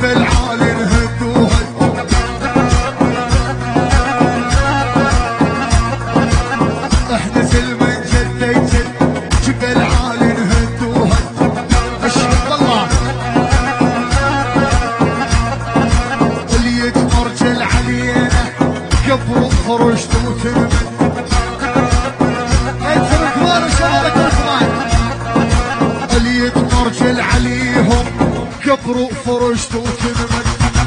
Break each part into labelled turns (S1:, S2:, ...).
S1: جبل عالي نهد وهد. احنا سلم جد جد جبل عالي نهد وهد. اشهد الله اللي يتمرجل علينا قبر فرشت وترمد. اللي يتمرجل عليهم قبر فرشت وترمد.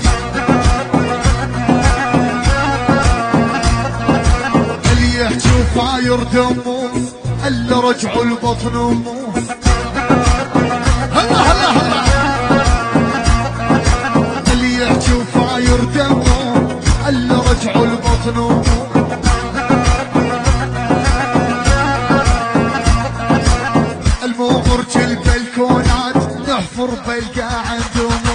S1: اللي يحكي وفاير دموس الا رجعوا البطن وموس. هلا هلا هلا اللي يحكي وفاير دموس الا رجعوا البطن وموس. المغرج البلكونات نحفر بلقى عندهم.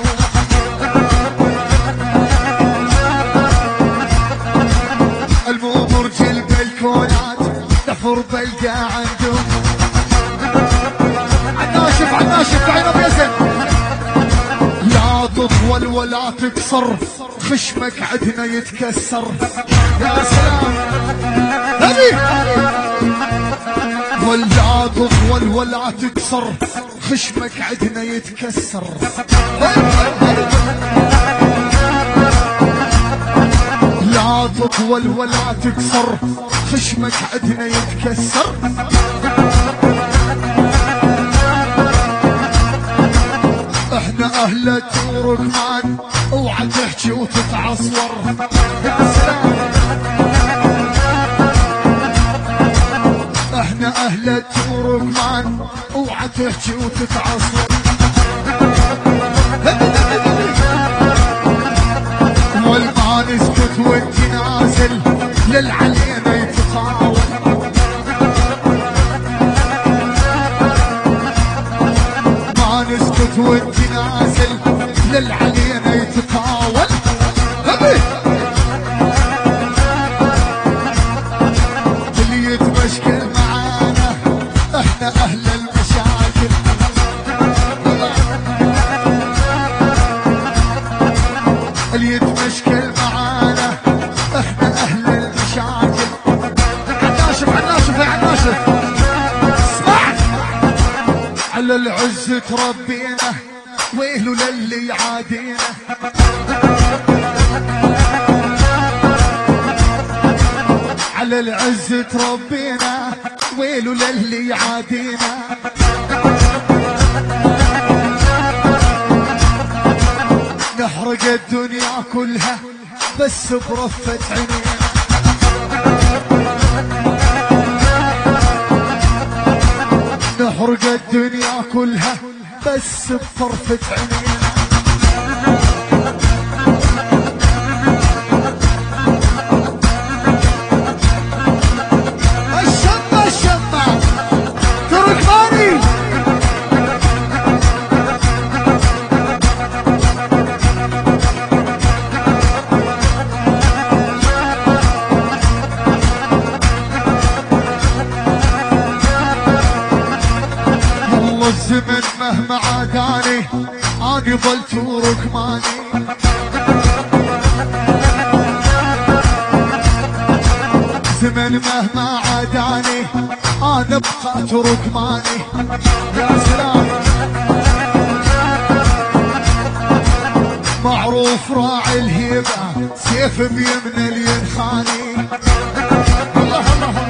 S1: المغرج البلكونات نحفر بلقى عندهم. عناشف عناشف عينه بيزن. لا تطول ولا تكسر خشمك عدنا يتكسر. يا سلام هذي. ولا تطول ولا تكسر خشمك عدنا يتكسر. لا تطول ولا تكسر خشمك عدنا يتكسر. احنا اهل التركمان اوعى تحكي وتتعصور. يا سلام احنا اهل التركمان اوعى تحكي وتتعصب. والما نسكت وانت نازل للعلينا يتطاول. ما نسكت وانت نازل للعلينا يتطاول. اللي يتمشكل معانا احنا اهل المشاكل. اللي يتمشكل معانا احنا اهل المشاكل. عناشف عناشف يا عناشف. اسمع على العز تربينا ويلو للي يعادينا. على العز تربينا ويلو للي يعادينا. نحرق الدنيا كلها بس برفة عينينا. نحرق الدنيا كلها بس بطرفة عينينا. الزمن مهما عاداني اني ظلت ركماني. زمن مهما عاداني انا بقيت ركماني. يا سلام معروف راعي الهيبة سيف بيمن اللي ينخاني. الله الله